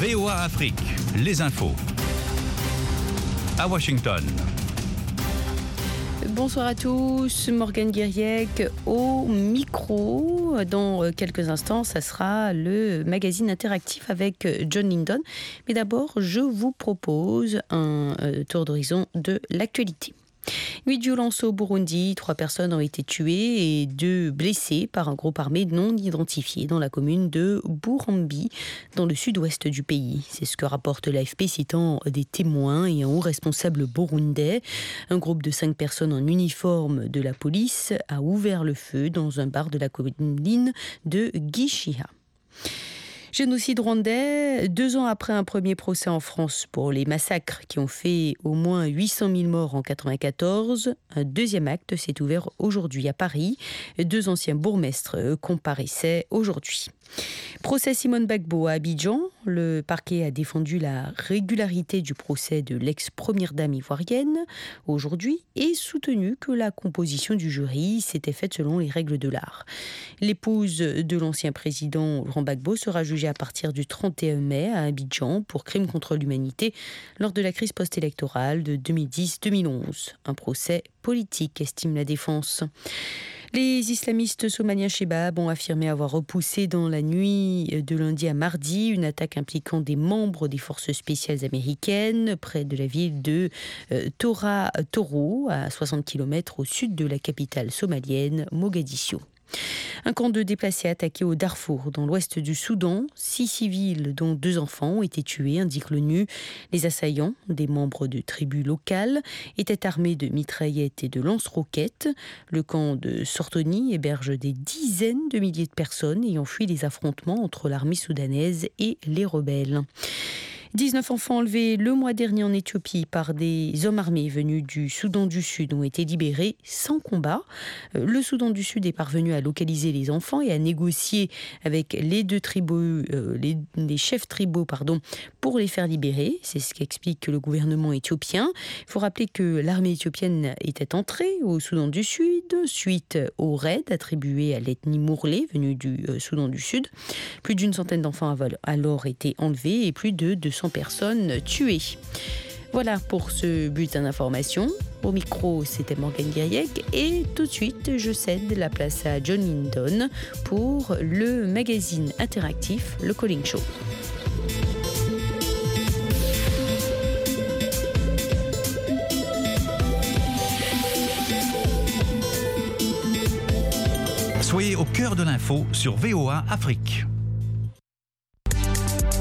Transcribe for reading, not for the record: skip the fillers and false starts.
VOA Afrique, les infos. À Washington. Bonsoir à tous, Morgane Guiriec au micro. Dans quelques instants, ça sera le magazine interactif avec John Lindon. Mais d'abord, je vous propose un tour d'horizon de l'actualité. 8 violences au Burundi, 3 personnes ont été tuées et 2 blessées par un groupe armé non identifié dans la commune de Burambi, dans le sud-ouest du pays. C'est ce que rapporte l'AFP citant des témoins et un haut responsable burundais. Un groupe de 5 personnes en uniforme de la police a ouvert le feu dans un bar de la commune de Gishiha. Génocide rwandais, 2 ans après un premier procès en France pour les massacres qui ont fait au moins 800 000 morts en 1994, un deuxième acte s'est ouvert aujourd'hui à Paris. 2 anciens bourgmestres comparaissaient aujourd'hui. Procès Simone Gbagbo à Abidjan. Le parquet a défendu la régularité du procès de l'ex-première dame ivoirienne aujourd'hui et soutenu que la composition du jury s'était faite selon les règles de l'art. L'épouse de l'ancien président Laurent Gbagbo sera jugée à partir du 31 mai à Abidjan pour crime contre l'humanité lors de la crise post-électorale de 2010-2011. Un procès politique, estime la défense. Les islamistes somaliens Shebab ont affirmé avoir repoussé dans la nuit de lundi à mardi une attaque impliquant des membres des forces spéciales américaines près de la ville de Tora Toro, à 60 km au sud de la capitale somalienne, Mogadiscio. Un camp de déplacés attaqué au Darfour, dans l'ouest du Soudan. 6 civils, dont 2 enfants, ont été tués, indique l'ONU. Les assaillants, des membres de tribus locales, étaient armés de mitraillettes et de lance-roquettes. Le camp de Sortoni héberge des dizaines de milliers de personnes ayant fui les affrontements entre l'armée soudanaise et les rebelles. 19 enfants enlevés le mois dernier en Éthiopie par des hommes armés venus du Soudan du Sud ont été libérés sans combat. Le Soudan du Sud est parvenu à localiser les enfants et à négocier avec les chefs tribaux, pour les faire libérer. C'est ce qu'explique le gouvernement éthiopien. Il faut rappeler que l'armée éthiopienne était entrée au Soudan du Sud suite au raid attribué à l'ethnie Mourlé venue du Soudan du Sud. Plus d'une centaine d'enfants avaient alors été enlevés et plus de 200 personnes tuées. Voilà pour ce bulletin d'information. Au micro, c'était Morgane Guiriec et tout de suite, je cède la place à John Lindon pour le magazine interactif Le Calling Show. Soyez au cœur de l'info sur VOA Afrique.